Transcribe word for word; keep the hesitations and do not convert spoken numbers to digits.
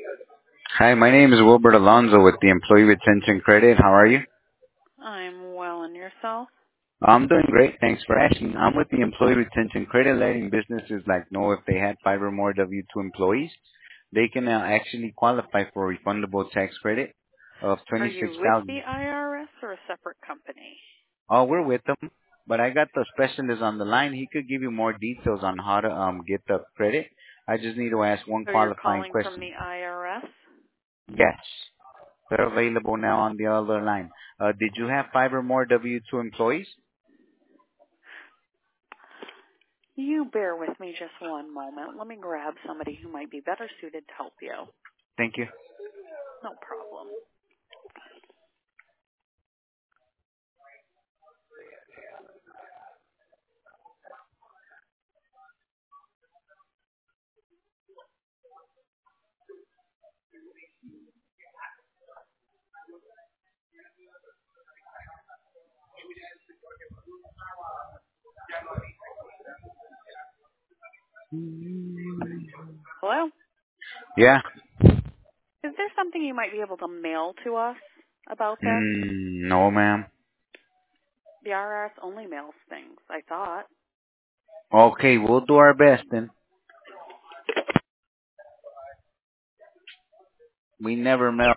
Hi, my name is Wilbert Alonzo with the Employee Retention Credit. How are you? I'm well, and yourself? I'm doing great. Thanks for asking. I'm with the Employee Retention Credit, letting businesses like know if they had five or more W two employees, they can uh, actually qualify for a refundable tax credit of Are twenty-six you with the thousand. I R S or a separate company? Oh, we're with them, but I got the specialist on the line. He could give you more details on how to um get the credit. I just need to ask one So you're qualifying calling from question. the I R S? Yes, they're available now on the other line. Uh, did you have five or more W two employees? You bear with me just one moment. Let me grab somebody who might be better suited to help you. Thank you. No problem. Hello? Yeah. Is there something you might be able to mail to us about this? Mm, no, ma'am. The I R S only mails things, I thought. Okay, we'll do our best then. We never mail